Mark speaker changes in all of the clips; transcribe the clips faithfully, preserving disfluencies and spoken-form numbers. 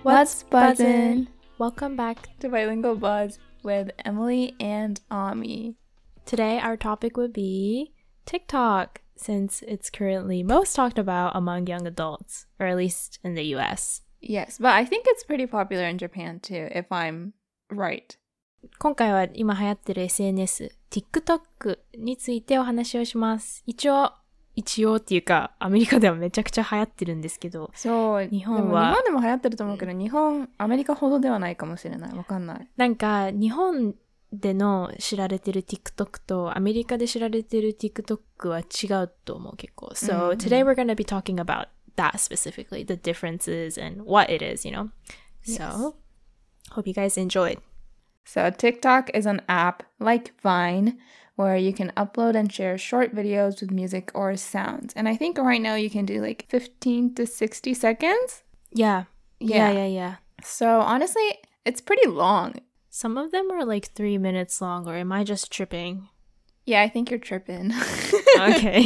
Speaker 1: What's buzzin'?
Speaker 2: Welcome back
Speaker 1: to Bilingual Buzz with Emily and Ami.
Speaker 2: Today our topic would be TikTok, since it's currently most talked about among young adults, or at least in the U S.
Speaker 1: Yes, but I think it's pretty popular in Japan too, if I'm right.
Speaker 2: 今回は今流行ってる エスエヌエス、TikTok についてお話をします。一応、一応っていうか、アメリカではめちゃくちゃ流行ってるんですけど、
Speaker 1: そう、
Speaker 2: 日本は。
Speaker 1: でも日本でも流行ってると思うけど、日本、アメリカほどではないかもしれない。わかんない。
Speaker 2: なんか、日本での知られてる TikTok とアメリカで知られてる TikTok は違うと思う結構。So、mm-hmm. today we're going to be talking about that specifically, the differences and what it is, you know? So, yes. Hope you guys enjoyed.
Speaker 1: So TikTok is an app like Vine where you can upload and share short videos with music or sounds. And I think right now you can do like fifteen to sixty seconds.
Speaker 2: Yeah. Yeah, yeah, yeah. yeah.
Speaker 1: So honestly, it's pretty long.
Speaker 2: Some of them are like three minutes long, or am I just tripping?
Speaker 1: Yeah, I think you're tripping.
Speaker 2: Okay.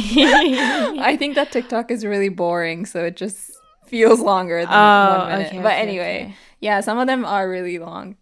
Speaker 1: I think that TikTok is really boring, so it just feels longer than
Speaker 2: oh,
Speaker 1: one minute.
Speaker 2: Okay,
Speaker 1: but
Speaker 2: okay,
Speaker 1: anyway,
Speaker 2: okay.
Speaker 1: yeah, some of them are really long.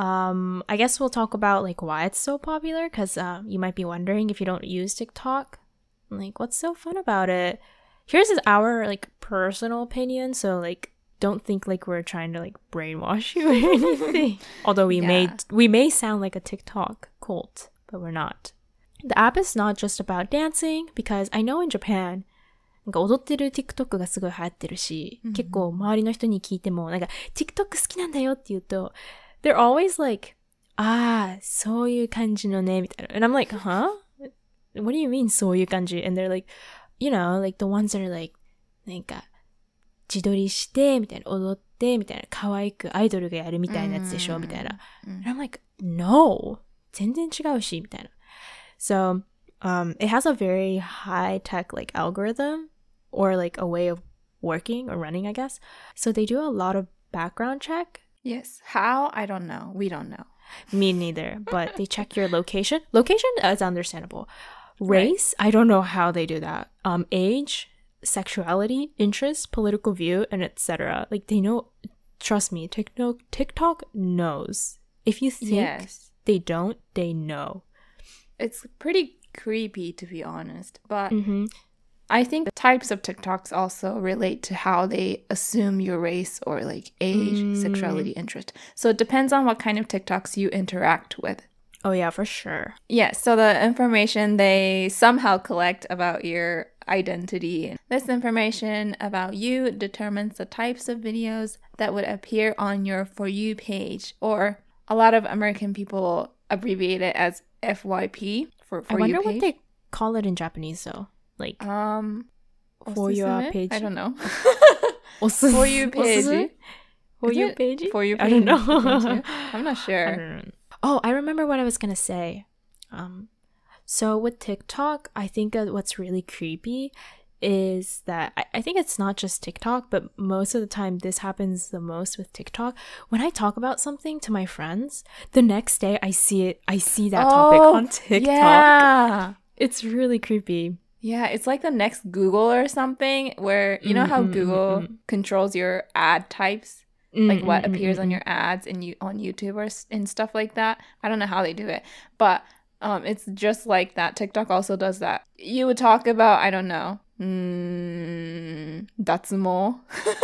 Speaker 2: Um, I guess we'll talk about like why it's so popular, because uh, you might be wondering if you don't use TikTok, like what's so fun about it? Here's our like personal opinion, so like don't think like we're trying to like brainwash you or anything. Although we yeah. may we may sound like a TikTok cult, but we're not. The app is not just about dancing, because I know in Japan なんか踊ってる TikTok がすごい流行ってるし、mm-hmm. 結構周りの人に聞いてもなんか TikTok 好きなんだよって言うとThey're always like, ああ、そういう感じのね、みたいな。And I'm like, huh? What do you mean, そういう感じ? And they're like, you know, like the ones that are like, なんか、自撮りして、みたいな、踊って、みたいな、可愛くアイドルがやるみたいなやつでしょ、みたいな。And I'm like, no! 全然違うし、みたいな。So, um, it has a very high-tech, like, algorithm, or like a way of working or running, I guess. So they do a lot of background check.Yes.
Speaker 1: How? I don't know. We don't know.
Speaker 2: Me neither. But they check your location. Location is understandable. Race, right. I don't know how they do that. Um, age, sexuality, interest, political view, and et cetera. Like they know. Trust me, TikTok TikTok knows. If you think yes. they don't, they know.
Speaker 1: It's pretty creepy, to be honest. But.
Speaker 2: Mm-hmm.I
Speaker 1: think the types of TikToks also relate to how they assume your race or like age, mm. sexuality, interest. So it depends on what kind of TikToks you interact with.
Speaker 2: Oh yeah, for sure.
Speaker 1: Yeah, so the information they somehow collect about your identity. This information about you determines the types of videos that would appear on your For You page. Or a lot of American people abbreviate it as F Y P for For You page.
Speaker 2: I wonder what they call it in Japanese though.Like,
Speaker 1: um,
Speaker 2: for your page.
Speaker 1: I don't know.
Speaker 2: For
Speaker 1: you page.
Speaker 2: For you page?
Speaker 1: For you page.
Speaker 2: I don't know.
Speaker 1: I'm not sure.
Speaker 2: I don't know. Oh, I remember what I was going to say. Um, so with TikTok, I think that what's really creepy is that I, I think it's not just TikTok, but most of the time this happens the most with TikTok. When I talk about something to my friends, the next day I see it, I see that
Speaker 1: oh,
Speaker 2: topic on TikTok.
Speaker 1: Yeah.
Speaker 2: It's really creepy.Yeah,
Speaker 1: it's like the next Google or something where, you know how mm-hmm, Google mm-hmm. controls your ad types? Mm-hmm, like what mm-hmm, appears mm-hmm. on your ads and you on YouTube or and stuff like that. I don't know how they do it. But um, it's just like that. TikTok also does that. You would talk about, I don't know, mm, datsumo.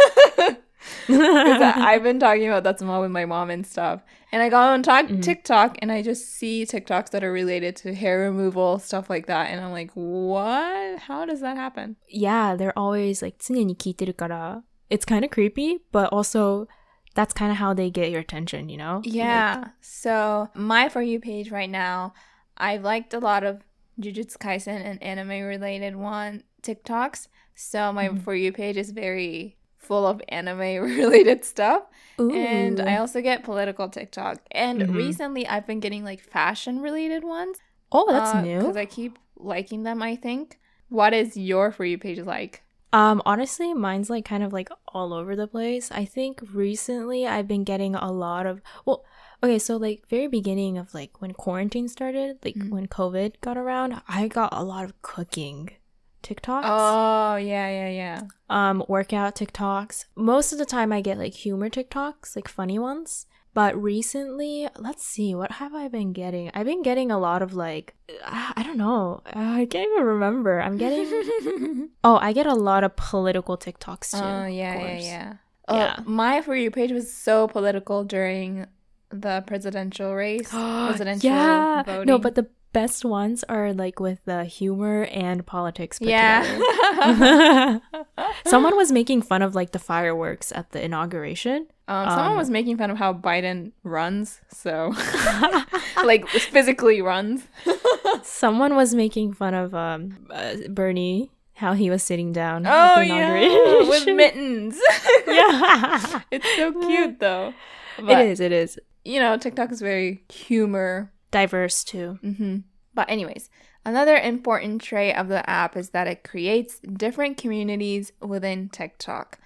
Speaker 1: Because I've been talking about datsumo with my mom and stuff. And I go on talk- mm-hmm. TikTok and I just see TikToks that are related to hair removal, stuff like that. And I'm like, what? How does that happen?
Speaker 2: Yeah, they're always like, 常に聞いてるから it's kind of creepy, but also that's kind of how they get your attention, you know?
Speaker 1: Yeah.
Speaker 2: Like,
Speaker 1: so my For You page right now, I've liked a lot of Jujutsu Kaisen and anime related one TikToks. So my mm-hmm. For You page is very...full of anime-related stuff.
Speaker 2: Ooh.
Speaker 1: And I also get political TikTok. And mm-hmm. recently, I've been getting, like, fashion-related ones.
Speaker 2: Oh, that's
Speaker 1: uh,
Speaker 2: new.
Speaker 1: Because I keep liking them, I think. What is your For You page like?
Speaker 2: Um, honestly, mine's, like, kind of, like, all over the place. I think recently, I've been getting a lot of... Well, okay, so, like, very beginning of, like, when quarantine started, like, mm-hmm. when COVID got around, I got a lot of cooking TikToks.
Speaker 1: Oh, yeah, yeah, yeah.
Speaker 2: Um, workout TikToks. Most of the time I get like humor TikToks, like funny ones. But recently, let's see, what have I been getting? I've been getting a lot of like, I don't know. I can't even remember. I'm getting, oh, I get a lot of political TikToks too.
Speaker 1: Oh, yeah,
Speaker 2: of
Speaker 1: yeah,
Speaker 2: course.
Speaker 1: yeah.
Speaker 2: Yeah.
Speaker 1: Uh, my For You page was so political during the presidential race. presidential
Speaker 2: Yeah.
Speaker 1: voting.
Speaker 2: No, but the best ones are like with the humor and politics put
Speaker 1: yeah.
Speaker 2: together. Someone was making fun of like the fireworks at the inauguration.
Speaker 1: Um, someone
Speaker 2: Um,
Speaker 1: was making fun of how Biden runs, so like physically runs.
Speaker 2: Someone was making fun of um uh, Bernie, how he was sitting down
Speaker 1: Oh
Speaker 2: at the
Speaker 1: yeah,
Speaker 2: inauguration.
Speaker 1: with mittens.
Speaker 2: Yeah.
Speaker 1: It's so cute though.
Speaker 2: It
Speaker 1: But,
Speaker 2: is, it is.
Speaker 1: You know, TikTok is very humor.
Speaker 2: Diverse too.
Speaker 1: Mm-hmm. But anyways, another important trait of the app is that it creates different communities within TikTok.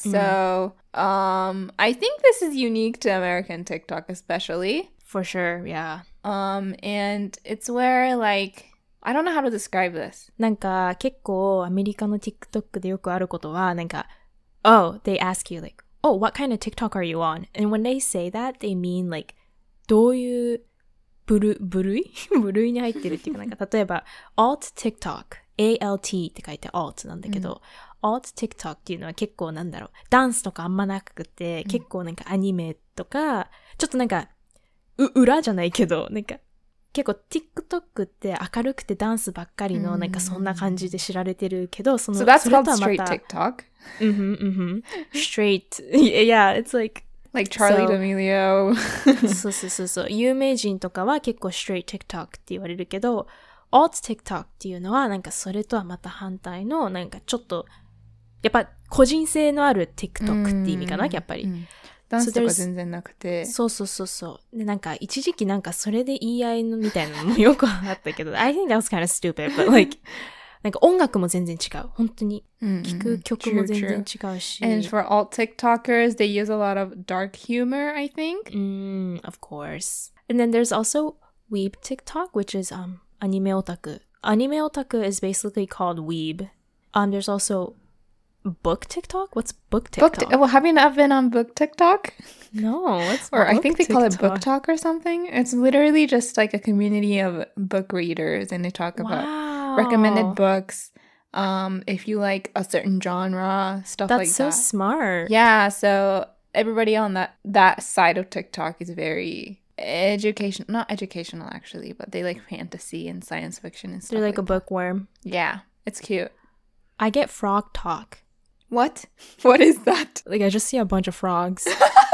Speaker 1: So, um, I think this is unique to American TikTok especially.
Speaker 2: For sure, yeah.
Speaker 1: Um, and it's where like I don't know how to describe this.
Speaker 2: なんか結構アメリカの TikTok でよくあることはなんか Oh, they ask you like, oh, what kind of TikTok are you on? And when they say that, they mean like どういう部類部類部類に入ってるっていうかなんか例えば alt TikTok A L T って書いて alt なんだけど、alt TikTok っていうのは結構なんだろうダンスとかあんまなくて、結構なんかアニメとかちょっとなんかう裏じゃないけどなんか結構 TikTok って明るくてダンスばっかりのなんかそんな感じで知られてるけど、その
Speaker 1: So that's
Speaker 2: それ
Speaker 1: called
Speaker 2: とはま
Speaker 1: straight
Speaker 2: た
Speaker 1: TikTok.
Speaker 2: Mhm, mhm. Straight. Yeah, it's like
Speaker 1: Like Charlie
Speaker 2: So-
Speaker 1: D'Amelio.
Speaker 2: そうそうそうそう。有名人とかは結構 straight TikTok って言われるけど、alt TikTok っていうのはなんかそれとはまた反対のなんかちょっとやっぱ個人性のある TikTok って意味かな、やっぱり。
Speaker 1: ダンスとか
Speaker 2: there's-
Speaker 1: 全然なくて。
Speaker 2: そうそうそうそう。で、なんか一時期なんかそれで言い合いのみたいなのもよくあったけど、I think that was kind of stupid, but like なんか音楽も全然違う。本当に聴く曲も全然違うし。
Speaker 1: And for alt TikTokers, they use a lot of dark humor, I think.
Speaker 2: Mm, of course. And then there's also Weeb TikTok, which is um anime otaku. Anime otaku is basically called Weeb. Um, there's also book TikTok. What's book
Speaker 1: Book
Speaker 2: TikTok?
Speaker 1: t- well, have you not been on Book TikTok?
Speaker 2: No, what's
Speaker 1: Or I
Speaker 2: book
Speaker 1: think they call it Book
Speaker 2: TikTok?
Speaker 1: Talk or something. It's literally just like a community of book readers, and they talk about
Speaker 2: Wow.
Speaker 1: recommended books. Um, if you like a certain genre, stuff
Speaker 2: That's
Speaker 1: like
Speaker 2: so
Speaker 1: that.
Speaker 2: smart.
Speaker 1: Yeah, so everybody on that that side of TikTok is very education, not educational actually, but they like fantasy and science fiction and stuff.
Speaker 2: They're like a
Speaker 1: that.
Speaker 2: bookworm.
Speaker 1: Yeah, it's cute.
Speaker 2: I get frog talk.
Speaker 1: What? What is that?
Speaker 2: Like I just see a bunch of frogs.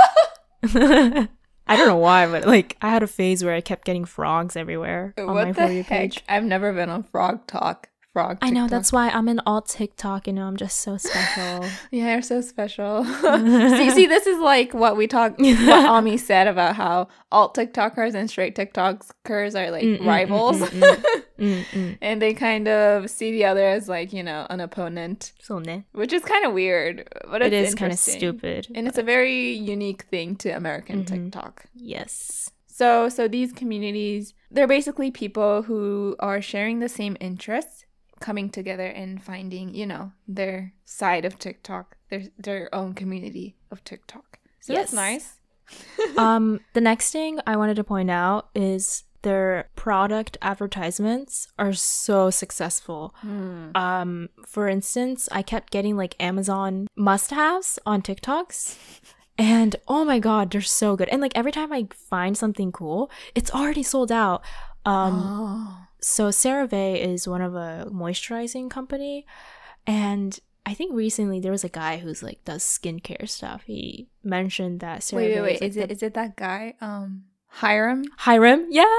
Speaker 2: I don't know why, but like I had a phase where I kept getting frogs everywhere on my
Speaker 1: What
Speaker 2: For
Speaker 1: the
Speaker 2: You
Speaker 1: heck?
Speaker 2: page.
Speaker 1: I've never been on Frog Talk. Frog.
Speaker 2: I know,
Speaker 1: TikTok.
Speaker 2: that's why I'm an alt TikTok, you know, I'm just so special.
Speaker 1: Yeah, you're so special. see, see, this is like what we talked, what Ami said about how alt TikTokers and straight TikTokers are like
Speaker 2: Mm, mm,
Speaker 1: rivals.
Speaker 2: mm, mm, mm, mm.
Speaker 1: And they kind of see the other as like, you know, an opponent,
Speaker 2: そうね.
Speaker 1: which is kind of weird, but
Speaker 2: It
Speaker 1: it's
Speaker 2: is kind of
Speaker 1: interesting.
Speaker 2: stupid.
Speaker 1: And it's a very unique thing to American
Speaker 2: Mhm.
Speaker 1: TikTok.
Speaker 2: Yes.
Speaker 1: So, so these communities, they're basically people who are sharing the same interests, coming together and finding, you know, their side of TikTok, their their own community of TikTok. So
Speaker 2: Yes.
Speaker 1: that's nice.
Speaker 2: um, the next thing I wanted to point out is their product advertisements are so successful. Um, for instance, I kept getting like Amazon must-haves on TikToks. And oh my god, they're so good. And like every time I find something cool, it's already sold out. Um,
Speaker 1: Oh.
Speaker 2: So CeraVe is one of a moisturizing company, and I think recently there was a guy who's like does skincare stuff. He mentioned that CeraVe
Speaker 1: Wait, wait, wait.
Speaker 2: is, like,
Speaker 1: Is it
Speaker 2: the-
Speaker 1: is it that guy? Um, Hiram?
Speaker 2: Hiram? Yeah.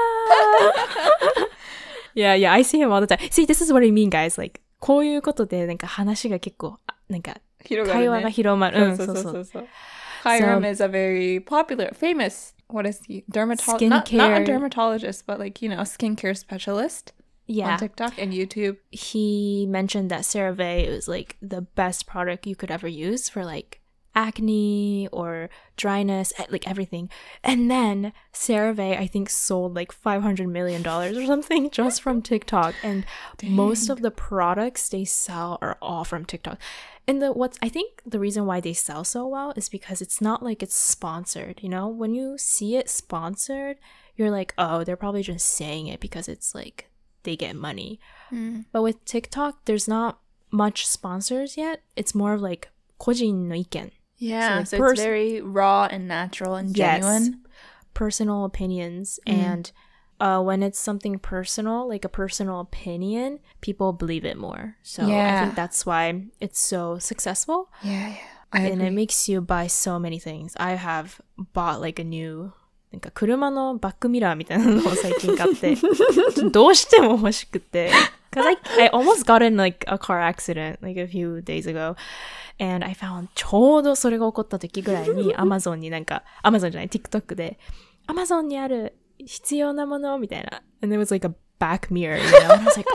Speaker 2: yeah, yeah. I see him all the time. See, this is what I mean, guys. Like こういうことでなんか話が結構なんか会話が広まる。うん、そうそうそう。
Speaker 1: so. Hiram
Speaker 2: So-
Speaker 1: is a very popular, famous. What is he? Dermatologist? Not, not a
Speaker 2: Skincare.
Speaker 1: dermatologist, but like you know, a skincare specialist
Speaker 2: Yeah.
Speaker 1: on TikTok and YouTube.
Speaker 2: He mentioned that CeraVe was like the best product you could ever use for like acne or dryness, like everything. And then CeraVe, I think, sold like five hundred million dollars or something just from TikTok. And Dang. most of the products they sell are all from TikTok. And the what's I think the reason why they sell so well is because it's not like it's sponsored, you know? When you see it sponsored, you're like, oh, they're probably just saying it because it's like they get money. Mm. But with TikTok, there's not much sponsors yet. It's more of like 個人の意見.
Speaker 1: Yeah, so, like so pers- it's very raw and natural and genuine.
Speaker 2: Yes, personal opinions. Mm. And uh, when it's something personal, like a personal opinion, people believe it more. So yeah. I think that's why it's so successful.
Speaker 1: Yeah, yeah. I
Speaker 2: and
Speaker 1: agree.
Speaker 2: It makes you buy so many things. I have bought like a new なんか車のバックミラーみたいなのを最近買ってどうしても欲しくて because I, I almost got in like a car accident like a few days ago and I found ちょうどそれが起こった時ぐらいに Amazon になんか Amazon じゃない TikTok で Amazon にある必要なものみたいな and there was like a back mirror you know and I was like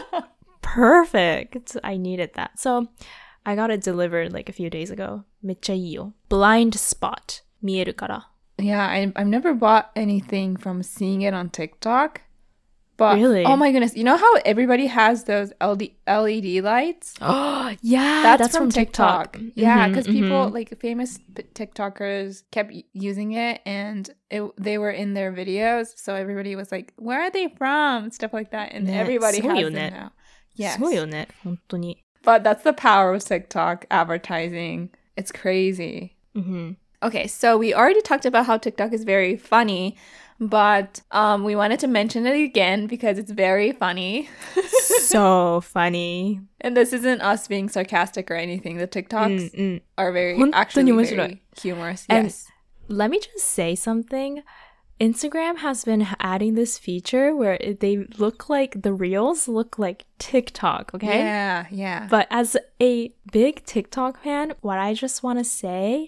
Speaker 2: perfect I needed that so I got it delivered like a few days ago めっちゃいいよ blind spot 見えるから
Speaker 1: Yeah, I, I've never bought anything from seeing it on TikTok. But,
Speaker 2: really?
Speaker 1: Oh my goodness. You know how everybody has those L E D lights?
Speaker 2: Oh, yeah.
Speaker 1: That's,
Speaker 2: that's
Speaker 1: from,
Speaker 2: from
Speaker 1: TikTok.
Speaker 2: TikTok.
Speaker 1: Yeah, because
Speaker 2: mm-hmm,
Speaker 1: people,
Speaker 2: mm-hmm.
Speaker 1: like famous TikTokers kept using it and it, they were in their videos. So everybody was like, where are they from? Stuff like that. And everybody has them now. Yes.
Speaker 2: すごいよね。本当に。
Speaker 1: But that's the power of TikTok advertising. It's crazy.
Speaker 2: Mm-hmm.
Speaker 1: Okay, so we already talked about how TikTok is very funny, but um, we wanted to mention it again because it's very funny.
Speaker 2: So funny.
Speaker 1: And this isn't us being sarcastic or anything. The TikToks mm-mm. are very, actually very humorous.
Speaker 2: And
Speaker 1: yes.
Speaker 2: Let me just say something. Instagram has been adding this feature where they look like, the reels look like TikTok, okay?
Speaker 1: Yeah, yeah.
Speaker 2: But as a big TikTok fan, what I just want to say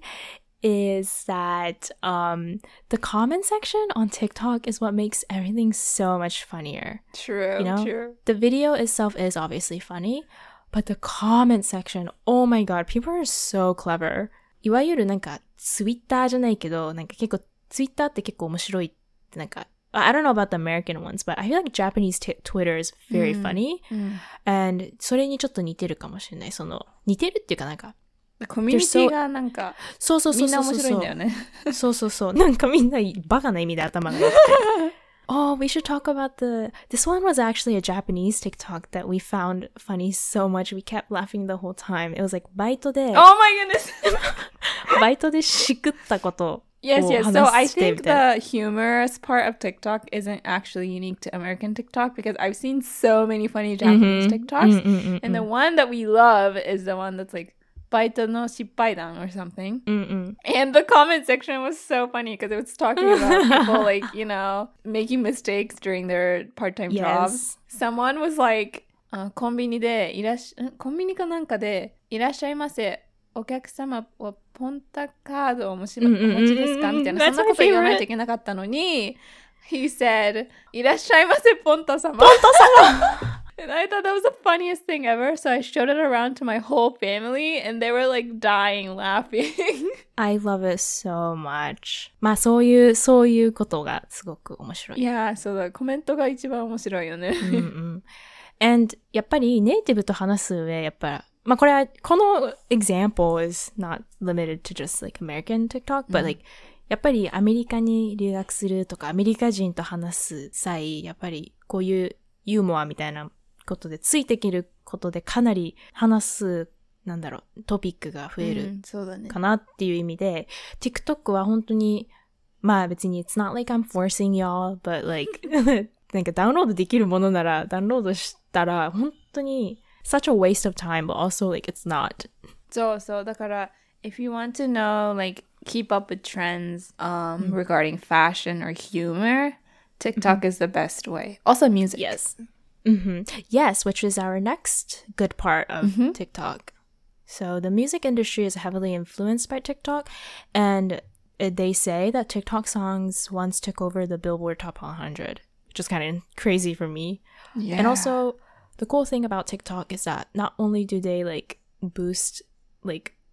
Speaker 2: is that um the comment section on TikTok is what makes everything so much funnier.
Speaker 1: True,
Speaker 2: you know?
Speaker 1: true.
Speaker 2: The video itself is obviously funny, but the comment section, oh my god, people are so clever. いわゆるなんか Twitter じゃないけど、なんか結構 Twitter って結構面白いってなんか I don't know about the American ones, but I feel like Japanese t- Twitter is very mm, funny. Mm. And それにちょっと似てるかもしれない。その似てるっていうかなんか
Speaker 1: コミュニティがなんか、
Speaker 2: そうそうそうそうそう。
Speaker 1: みんな面白いんだよね。
Speaker 2: そうそうそう。なんかみんなバカな意味で頭が良くて。Oh, we should talk about the... This one was actually a Japanese TikTok that we found funny so much. We kept laughing the whole time. It was like, バイトで...
Speaker 1: Oh my goodness!
Speaker 2: バイトでしくったことを
Speaker 1: Yes, yes. So I think the humorous part of TikTok isn't actually unique to American TikTok because I've seen so many funny Japanese mm-hmm. TikToks. Mm-mm-mm-mm. And the one that we love is the one that's like, バイトの失敗談 or something. Mm-mm. And the comment section was so funny because it was talking about people like, you know, making mistakes during their part-time yes. jobs. Someone was like, uh, コンビニでいらっしゃ、コンビニかなんかでいらっしゃいませ。お客様はポンタカードをお持ちですかみたいな。そんなこと言わないといけなかったのに、he said, いらっしゃいませ、ポンタ様。ポンタ様And I thought that was the funniest thing ever. So I showed it around to my whole family and they were like dying laughing.
Speaker 2: I love it so much. まあそういう、そういうことがすごく面白い。
Speaker 1: Yeah, そうだ。コメントが一番面白いよね。うんうん。
Speaker 2: And やっぱりネイティブと話す上、やっぱまあこれは、この example is not limited to just like American TikTok, but like、うん、やっぱりアメリカに留学するとかアメリカ人と話す際、やっぱりこういうユーモアみたいなことでついてきることでかなり話す、なんだろう、トピックが増えるかなっていう意味で、うんね、TikTok は本当に、まあ別に it's not like I'm forcing y'all, but like なんかダウンロードできるものならダウンロードしたら本当にsuch a waste of time, but also like it's not.
Speaker 1: そうそう、だから if you want to know, like keep up with trends um, mm-hmm. regarding fashion or humor, TikTok mm-hmm. is the best way. Also music.
Speaker 2: Yes. Mm-hmm. Yes, which is our next good part of mm-hmm. TikTok. So the music industry is heavily influenced by TikTok, and they say that TikTok songs once took over the Billboard Top one hundred, which is kind of crazy for me.
Speaker 1: Yeah.
Speaker 2: And also, the cool thing about TikTok is that not only do they like boost like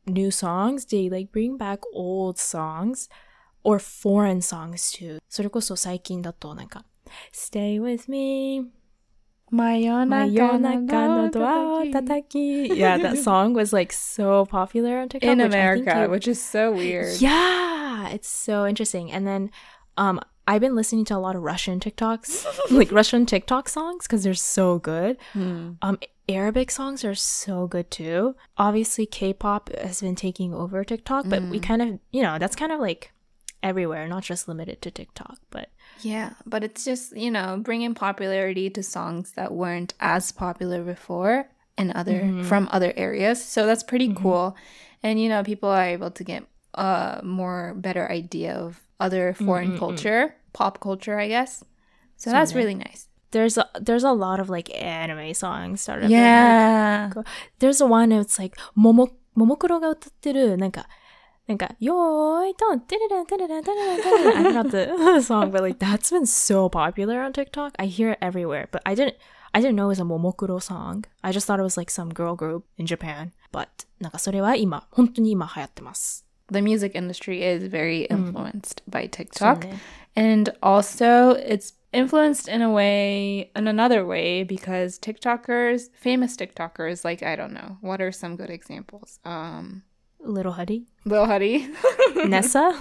Speaker 2: new songs, they like bring back old songs or foreign songs too. それこそ最近だとなんか Stay with me
Speaker 1: 真夜中のドアを叩き
Speaker 2: Yeah, that song was like so popular on TikTok
Speaker 1: in
Speaker 2: which
Speaker 1: America,
Speaker 2: I think you,
Speaker 1: which is so weird.
Speaker 2: Yeah, it's so interesting. And then um I've been listening to a lot of Russian TikToks, like Russian TikTok songs because they're so good.
Speaker 1: Hmm.
Speaker 2: Um Arabic songs are so good too. Obviously K-pop has been taking over TikTok, but mm. we kind of, you know, that's kind of like everywhere, not just limited to TikTok, but
Speaker 1: yeah, but it's just, you know, bringing popularity to songs that weren't as popular before in other mm-hmm. from other areas. So that's pretty mm-hmm. cool. And you know, people are able to get a more better idea of other foreign mm-hmm. culture, pop culture, I guess. So, so that's yeah. really nice.
Speaker 2: There's a, there's a lot of like anime songs started.
Speaker 1: Yeah.
Speaker 2: Like, there's a one it's like Momo Momokuro が歌ってるなんかなんかよーいとんてれれんてれれんてれれんてれれん I forgot the song, but like that's been so popular on TikTok. I hear it everywhere, but I didn't I didn't know it was a Momokuro song. I just thought it was like some girl group in Japan. But なんかそれは今本当に今流行ってます。
Speaker 1: The music industry is very influenced mm. by TikTok. And also it's influenced in a way, in another way, because TikTokers, famous TikTokers, like, I don't know, what are some good examples? Um,
Speaker 2: Little Huddy.
Speaker 1: Little Huddy.
Speaker 2: Nessa.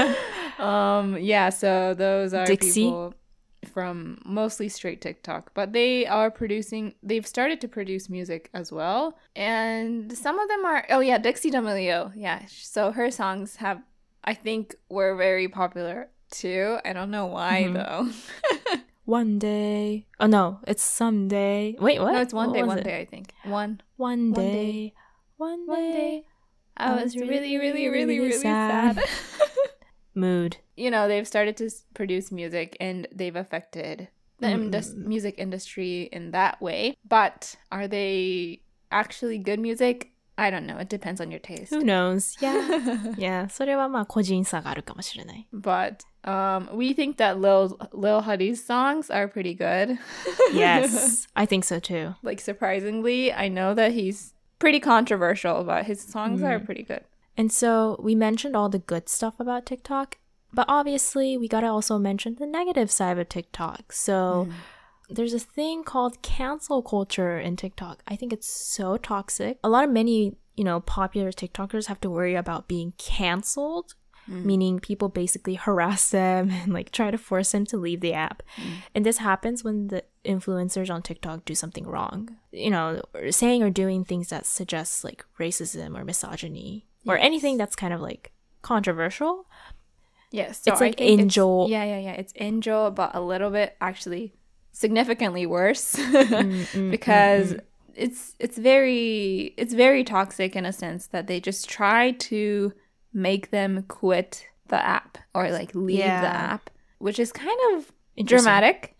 Speaker 1: um, yeah, so those are
Speaker 2: Dixie.
Speaker 1: People from mostly straight TikTok, but they are producing, they've started to produce music as well. And some of them are, oh yeah, Dixie D'Amelio. Yeah, so her songs have, I think, were very popular too. I don't know why mm-hmm. though.
Speaker 2: One day. Oh no, it's someday. Wait, what?
Speaker 1: No, it's one
Speaker 2: what
Speaker 1: day, one
Speaker 2: it?
Speaker 1: day, I think. One.
Speaker 2: One day. One day. One day.
Speaker 1: I was really, really, really, really sad. sad.
Speaker 2: Mood.
Speaker 1: You know, they've started to produce music and they've affected the mm. indus- music industry in that way. But are they actually good music? I don't know. It depends on your taste.
Speaker 2: Who knows? Yeah. yeah. それはまあ個人差があるかもしれない。
Speaker 1: But um, we think that Lil, Lil Huddy's songs are pretty good.
Speaker 2: Yes. I think so too.
Speaker 1: Like surprisingly, I know that he's pretty controversial, but his songs mm. are pretty good.
Speaker 2: And so we mentioned all the good stuff about TikTok, but obviously we gotta also mention the negative side of TikTok. So mm. there's a thing called cancel culture in TikTok. I think it's so toxic. A lot of many, you know, popular TikTokers have to worry about being canceled, mm. meaning people basically harass them and like try to force them to leave the app. Mm. And this happens when the influencers on TikTok do something wrong, you know, or saying or doing things that suggest like racism or misogyny. Or yes. anything that's kind of like controversial.
Speaker 1: Yes. So
Speaker 2: it's like Angel.
Speaker 1: Yeah, yeah, yeah. It's Angel, but a little bit actually significantly worse. mm, mm, because mm, mm. it's it's very it's very toxic in a sense that they just try to make them quit the app or like leave yeah. the app, which is kind of dramatic.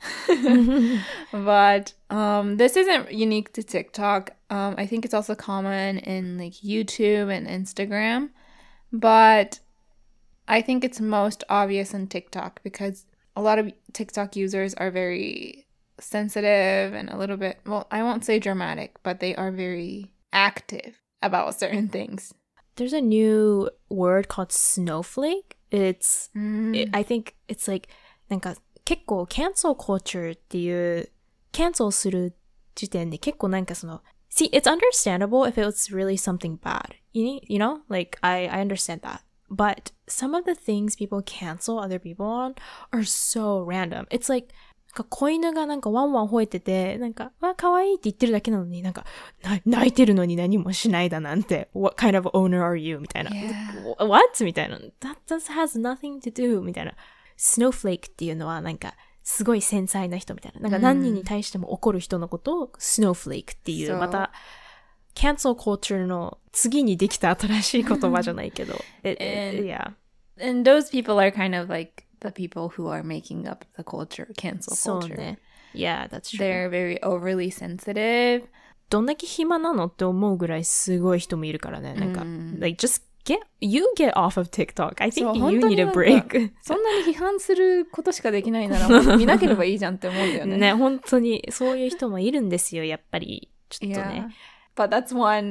Speaker 1: But um this isn't unique to TikTok. um I think it's also common in like YouTube and Instagram, but I think it's most obvious in TikTok because a lot of TikTok users are very sensitive and a little bit, well, I won't say dramatic, but they are very active about certain things.
Speaker 2: There's a new word called snowflake. It's mm. it, I think it's like なんか結構 cancel culture っていう cancel する時点で結構なんかその see, it's understandable if it was really something bad. You, you know? Like, I, I understand that. But some of the things people cancel other people on are so random. It's like, なんか子犬がなんかワンワン吠えてて、なんか、わ、可愛いって言ってるだけなのになんか、泣いてるのに何もしないだなんて、what kind of owner are you? みたいな。Yeah. What? みたいな。That just has nothing to do みたいな。Snowflake っていうのはなんか、すごい繊細な人みたいな。なんか何人に対しても怒る人のことを Snowflake っていう、また、cancel culture の次にできた新しい言葉じゃないけど。it,
Speaker 1: and,
Speaker 2: yeah.
Speaker 1: And those people are kind of like the people who are making up the culture, cancel culture.
Speaker 2: そうね。Yeah, that's true.
Speaker 1: They're very overly sensitive.
Speaker 2: どんだけ暇なのって思うぐらいすごい人もいるからね。なんか、like, just get, you get off of TikTok. I think you need a break.
Speaker 1: そんなに批判することしかできないなら、見なければいいじゃんって思うんだよね。
Speaker 2: ね、本当にそういう人もいるんですよ、やっぱり。ちょっとね。
Speaker 1: Yeah. But that's one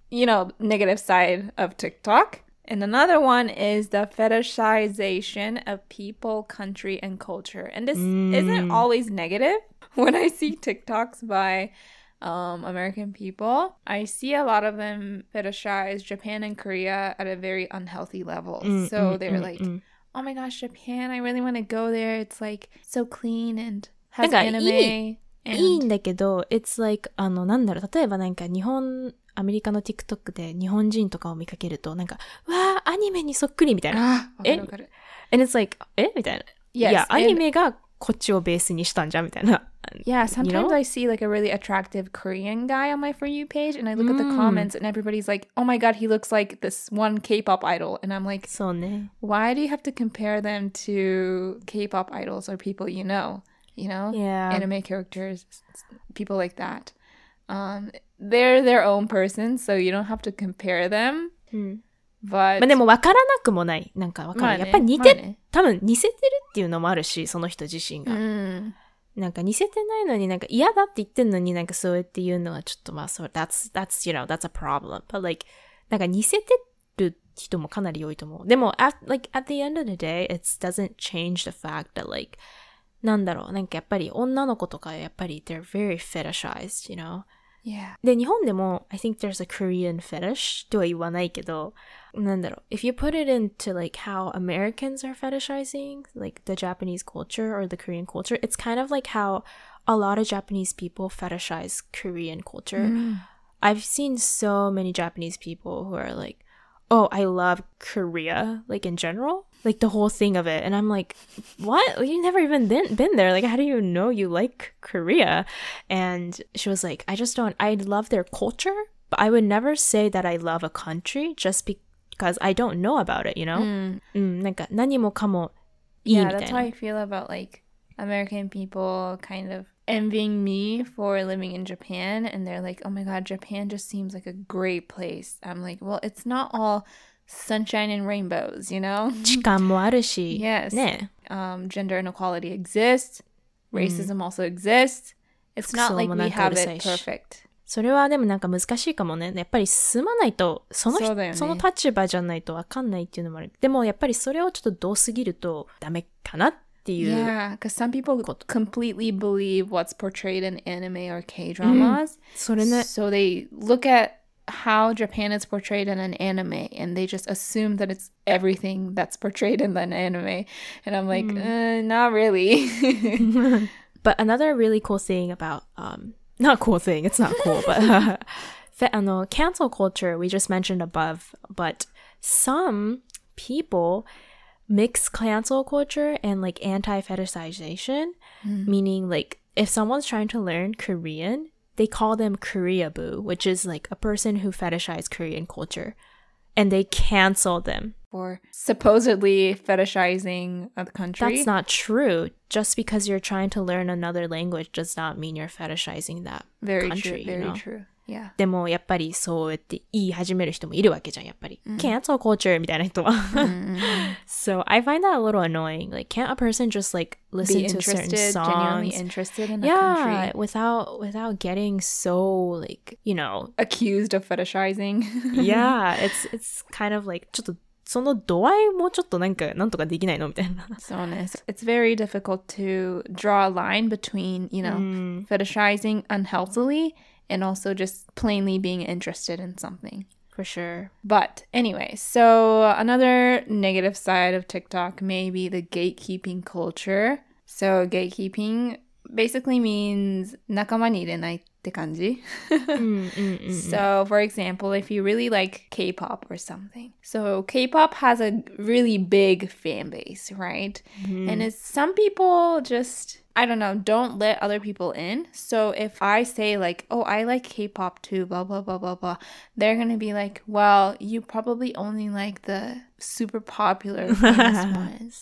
Speaker 1: you know, negative side of TikTok. And another one is the fetishization of people, country, and culture. And this mm. isn't always negative. When I see TikToks by um, American people, I see a lot of them fetishize Japan and Korea at a very unhealthy level. Mm, so mm, they're mm, like, mm. oh my gosh, Japan, I really want to go there. It's like so clean and has anime.
Speaker 2: いいんだけど、it's like, あの、なんだろう、例えばなんか日本、アメリカの TikTok で日本人とかを見かけると、なんか、わー、アニメにそっくりみたいな。
Speaker 1: あ、わかるわかる。
Speaker 2: And it's like, えみたいな。Yes, いや、アニメがこっちをベースにしたんじゃんみたいな。
Speaker 1: Yeah, sometimes you know? I see like a really attractive Korean guy on my For You page and I look mm. at the comments and everybody's like, oh my god, he looks like this one K-pop idol. And I'm like,
Speaker 2: そうね。
Speaker 1: why do you have to compare them to K-pop idols or people you know? You know?
Speaker 2: Yeah.
Speaker 1: Anime characters, people like that. Um, they're their own person, so you don't have to compare them.
Speaker 2: Mm.
Speaker 1: But
Speaker 2: まあでも分からなくもない。なんか分かる。まあね、やっぱり似て、まあね、多分似せてるっていうのもあるし、その人自身が。
Speaker 1: Mm.
Speaker 2: なんか似せてないのになんか嫌だって言ってんのになんかそうやって言うのはちょっとまあそう、that's, that's, you know, that's a problem. But like, なんか似せてる人もかなり多いと思う。でも、at, like, at the end of the day, it doesn't change the fact that like, なんだろう、なんかやっぱり女の子とかやっぱり they're very fetishized, you know?Yeah. で、日本でも I think there's a Korean fetish とは言わないけど、なんだろう、if you put it into like how Americans are fetishizing like the Japanese culture or the Korean culture, it's kind of like how a lot of Japanese people fetishize Korean culture.
Speaker 1: Mm.
Speaker 2: I've seen so many Japanese people who are like, oh, I love Korea, like in general, like the whole thing of it. And I'm like, what? You've never even been, been there. Like, how do you know you like Korea? And she was like, I just don't, I love their culture, but I would never say that I love a country just because I don't know about it, you know?
Speaker 1: Mm.
Speaker 2: Mm, なんか何もかもいいみたいな。
Speaker 1: Yeah, that's how I feel about like American people kind of envying me for living in Japan, and they're like, oh my god, Japan just seems like a great place. I'm like, well, it's not all sunshine and rainbows, you know?
Speaker 2: 時間もあるし
Speaker 1: Yes.
Speaker 2: ね。
Speaker 1: Um, gender inequality exists. Racism also exists. It's not like we have it perfect.
Speaker 2: それはでもなんか難しいかもね。やっぱり住まないと、その、
Speaker 1: そうだよね。
Speaker 2: その立場じゃないとわかんないっていうのもある。でもやっぱりそれをちょっとどうすぎるとダメかなっていう。
Speaker 1: Yeah, because some people completely believe what's portrayed in anime or K-dramas.
Speaker 2: それね。
Speaker 1: So they look at how Japan is portrayed in an anime and they just assume that it's everything that's portrayed in an anime. And I'm like, mm. uh, not really.
Speaker 2: But another really cool thing about, um, not cool thing, it's not cool, but uh, あの cancel culture we just mentioned above, but some people mix cancel culture and like anti-fetishization,
Speaker 1: mm.
Speaker 2: meaning like if someone's trying to learn Korean, they call them Koreaboo, which is like a person who fetishizes Korean culture, and they cancel them.
Speaker 1: For supposedly fetishizing a country.
Speaker 2: That's not true. Just because you're trying to learn another language does not mean you're fetishizing that
Speaker 1: very
Speaker 2: country.
Speaker 1: True, very
Speaker 2: you know?
Speaker 1: true. Yeah.
Speaker 2: でもやっぱりそうやって言い始める人もいるわけじゃん、やっぱり。Mm. Cancel culture みたいな人は。
Speaker 1: mm-hmm.
Speaker 2: So I find that a little annoying. Like, can't a person just like listen
Speaker 1: Be
Speaker 2: to certain songs?
Speaker 1: Genuinely interested in a
Speaker 2: yeah,
Speaker 1: country.
Speaker 2: without without getting so like, you know,
Speaker 1: accused of fetishizing.
Speaker 2: Yeah, it's it's kind of like ちょっとその度合いもちょっとなんかなんとかできないのみたいな。
Speaker 1: そうね。It's very difficult to draw a line between, you know, mm. fetishizing unhealthily and also just plainly being interested in something.
Speaker 2: For sure.
Speaker 1: But anyway, so another negative side of TikTok may be the gatekeeping culture. So gatekeeping basically means 仲間に入れないって感じ.
Speaker 2: mm, mm, mm,
Speaker 1: So, for example, if you really like K-pop or something. So, K-pop has a really big fan base, right?
Speaker 2: Mm.
Speaker 1: And it's some people just, I don't know, don't let other people in. So, if I say like, oh, I like K-pop too, blah, blah, blah, blah, blah, they're going to be like, well, you probably only like the super popular famous ones.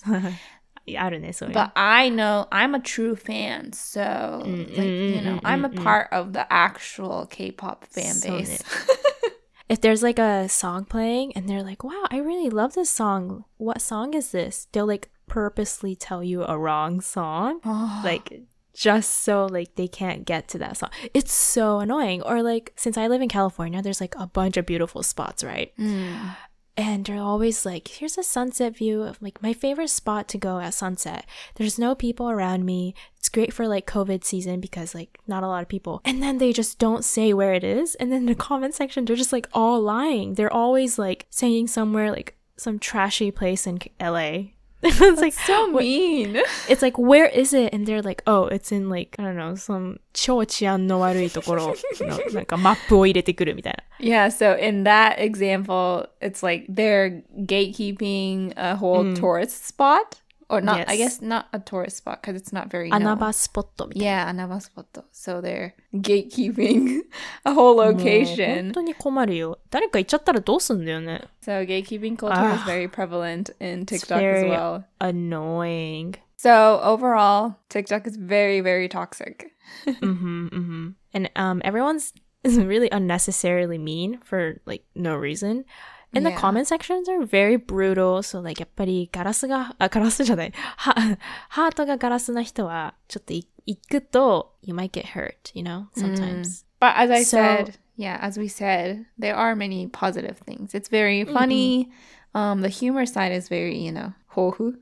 Speaker 1: But I know I'm a true fan, so
Speaker 2: mm,
Speaker 1: like,
Speaker 2: mm,
Speaker 1: you know,
Speaker 2: mm,
Speaker 1: I'm a
Speaker 2: mm,
Speaker 1: part of the actual K-pop fan base.
Speaker 2: If there's like a song playing and they're like, wow, I really love this song. What song is this? They'll like purposely tell you a wrong song.
Speaker 1: Oh.
Speaker 2: Like, just so like they can't get to that song. It's so annoying. Or like since I live in California, there's like a bunch of beautiful spots, right?
Speaker 1: Mm.
Speaker 2: And they're always like, here's a sunset view of like my favorite spot to go at sunset. There's no people around me. It's great for like COVID season because like not a lot of people. And then they just don't say where it is. And then in the comment section, they're just like all lying. They're always like saying somewhere like some trashy place in L A. It's
Speaker 1: That's
Speaker 2: like
Speaker 1: so mean.
Speaker 2: It's like, where is it? And they're like, oh, it's in like, I don't know, some 超治安の悪いところのなんかマップを入れてくるみたいな。
Speaker 1: Yeah, so in that example, it's like they're gatekeeping a whole mm. tourist spot. Or not, yes. I guess not a tourist spot because it's not very known.
Speaker 2: 穴場スポットみたいな。
Speaker 1: Yeah, 穴場スポット. So they're gatekeeping a whole location.
Speaker 2: 本当に困るよ。誰か行っちゃったらどうすんだよね。
Speaker 1: So gatekeeping culture is very prevalent in TikTok as well.
Speaker 2: Annoying.
Speaker 1: So overall, TikTok is very, very toxic.
Speaker 2: mm-hmm, mm-hmm. And um, everyone's really unnecessarily mean for like no reason. And the yeah. comment sections are very brutal. So like やっぱりガラスが、あ、ガラスじゃない。は、ハートがガラスな人はちょっと行くと you might get hurt, you know, sometimes.
Speaker 1: Mm. But as I
Speaker 2: so,
Speaker 1: said, yeah, as we said, there are many positive things. It's very funny. Mm-hmm. Um, the humor side is very, you know, 豊富.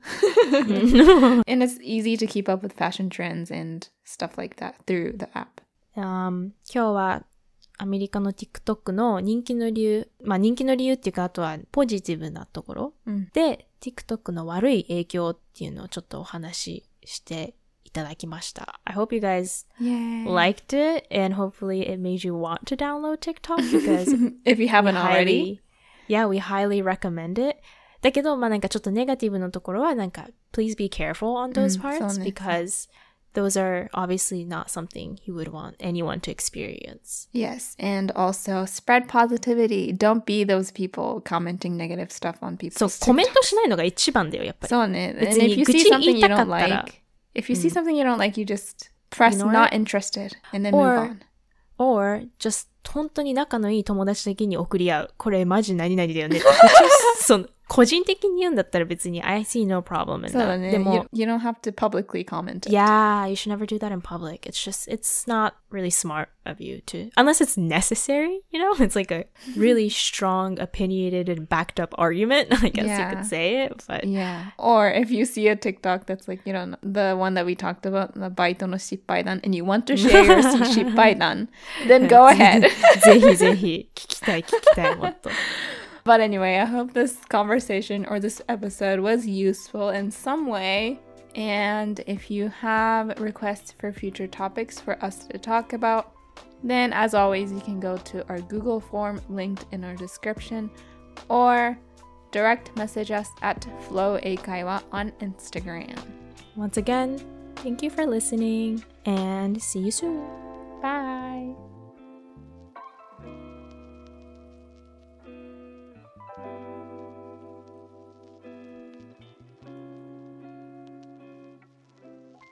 Speaker 1: And it's easy to keep up with fashion trends and stuff like that through the app.
Speaker 2: Um, 今日はアメリカの TikTok の人気の理由、まあ人気の理由っていうかあとはポジティブなところ、うん、で TikTok の悪い影響っていうのをちょっとお話ししていただきました。I hope you guys
Speaker 1: Yay.
Speaker 2: liked it and hopefully it made you want to download TikTok because
Speaker 1: if you haven't
Speaker 2: already, yeah, we highly recommend it. だけどまあなんかちょっとネガティブなところはなんか please be careful on those parts、うん、because those are obviously not something you would want anyone to experience.
Speaker 1: Yes, and also spread positivity. Don't be those people commenting negative stuff on people's TikToks.
Speaker 2: そう、コメントしないのが一番だよ、やっぱり。
Speaker 1: そうね。And if you see something you don't like, if you see something you don't like, you just press you know not interested and then
Speaker 2: or,
Speaker 1: move on.
Speaker 2: Or just 本当に仲のいい友達だけに送り合う。これマジ何々だよね。その個人的に言うんだったら別に I see no problem in that.
Speaker 1: そうだね。でも you, you don't have to publicly comment it.
Speaker 2: Yeah, you should never do that in public. It's just, it's not really smart of you to, unless it's necessary, you know? It's like a really strong, opinionated, and backed up argument. I guess yeah. you could say it, but.
Speaker 1: Yeah. Or if you see a TikTok that's like, you know, the one that we talked about, the バイトの失敗談, and you want to share your 失敗談, then go ahead.
Speaker 2: ぜひぜひ聞きたい聞きたいもっと。
Speaker 1: But anyway, I hope this conversation or this episode was useful in some way. And if you have requests for future topics for us to talk about, then as always, you can go to our Google form linked in our description or direct message us at Flow Eikaiwa on Instagram.
Speaker 2: Once again, thank you for listening and see you soon.